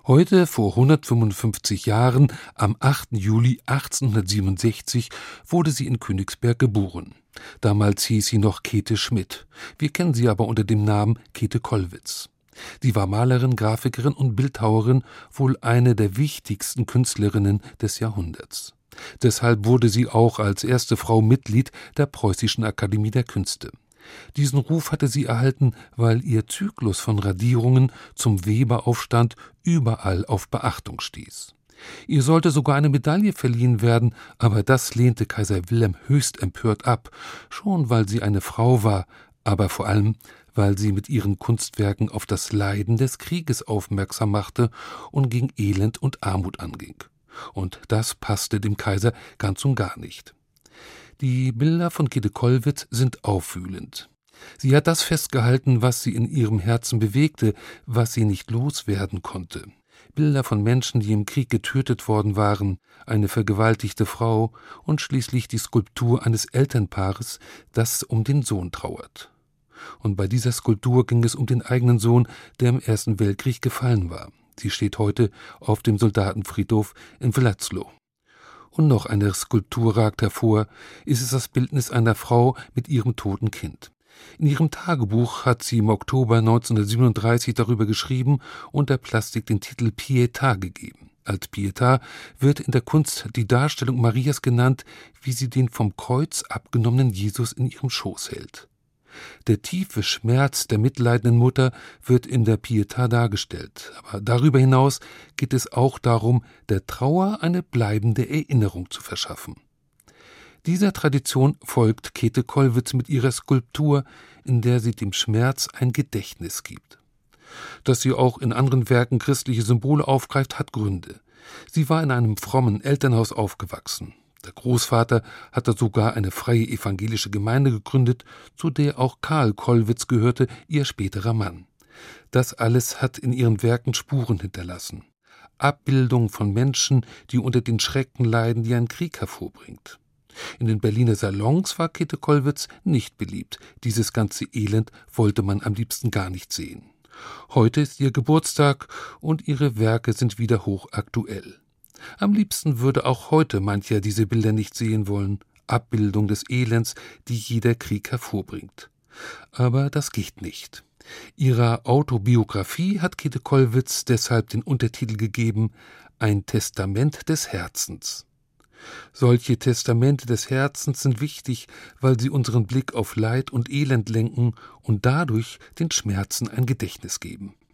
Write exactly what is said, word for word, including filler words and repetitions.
Heute, vor hundertfünfundfünfzig Jahren, am achten Juli achtzehnhundertsiebenundsechzig, wurde sie in Königsberg geboren. Damals hieß sie noch Käthe Schmidt. Wir kennen sie aber unter dem Namen Käthe Kollwitz. Sie war Malerin, Grafikerin und Bildhauerin, wohl eine der wichtigsten Künstlerinnen des Jahrhunderts. Deshalb wurde sie auch als erste Frau Mitglied der Preußischen Akademie der Künste. Diesen Ruf hatte sie erhalten, weil ihr Zyklus von Radierungen zum Weberaufstand überall auf Beachtung stieß. Ihr sollte sogar eine Medaille verliehen werden, aber das lehnte Kaiser Wilhelm höchst empört ab, schon weil sie eine Frau war, aber vor allem, weil sie mit ihren Kunstwerken auf das Leiden des Krieges aufmerksam machte und gegen Elend und Armut anging. Und das passte dem Kaiser ganz und gar nicht. Die Bilder von Käthe Kollwitz sind aufwühlend. Sie hat das festgehalten, was sie in ihrem Herzen bewegte, was sie nicht loswerden konnte. Bilder von Menschen, die im Krieg getötet worden waren, eine vergewaltigte Frau und schließlich die Skulptur eines Elternpaares, das um den Sohn trauert. Und bei dieser Skulptur ging es um den eigenen Sohn, der im Ersten Weltkrieg gefallen war. Sie steht heute auf dem Soldatenfriedhof in Wlazło. Und noch eine Skulptur ragt hervor, ist es das Bildnis einer Frau mit ihrem toten Kind. In ihrem Tagebuch hat sie im Oktober neunzehnhundertsiebenunddreißig darüber geschrieben und der Plastik den Titel Pietà gegeben. Als Pietà wird in der Kunst die Darstellung Marias genannt, wie sie den vom Kreuz abgenommenen Jesus in ihrem Schoß hält. Der tiefe Schmerz der mitleidenden Mutter wird in der Pietà dargestellt, aber darüber hinaus geht es auch darum, der Trauer eine bleibende Erinnerung zu verschaffen. Dieser Tradition folgt Käthe Kollwitz mit ihrer Skulptur, in der sie dem Schmerz ein Gedächtnis gibt. Dass sie auch in anderen Werken christliche Symbole aufgreift, hat Gründe. Sie war in einem frommen Elternhaus aufgewachsen. Der Großvater hatte sogar eine freie evangelische Gemeinde gegründet, zu der auch Karl Kollwitz gehörte, ihr späterer Mann. Das alles hat in ihren Werken Spuren hinterlassen. Abbildungen von Menschen, die unter den Schrecken leiden, die ein Krieg hervorbringt. In den Berliner Salons war Käthe Kollwitz nicht beliebt. Dieses ganze Elend wollte man am liebsten gar nicht sehen. Heute ist ihr Geburtstag und ihre Werke sind wieder hochaktuell. Am liebsten würde auch heute mancher diese Bilder nicht sehen wollen, Abbildung des Elends, die jeder Krieg hervorbringt. Aber das geht nicht. Ihrer Autobiografie hat Käthe Kollwitz deshalb den Untertitel gegeben: Ein Testament des Herzens. Solche Testamente des Herzens sind wichtig, weil sie unseren Blick auf Leid und Elend lenken und dadurch den Schmerzen ein Gedächtnis geben.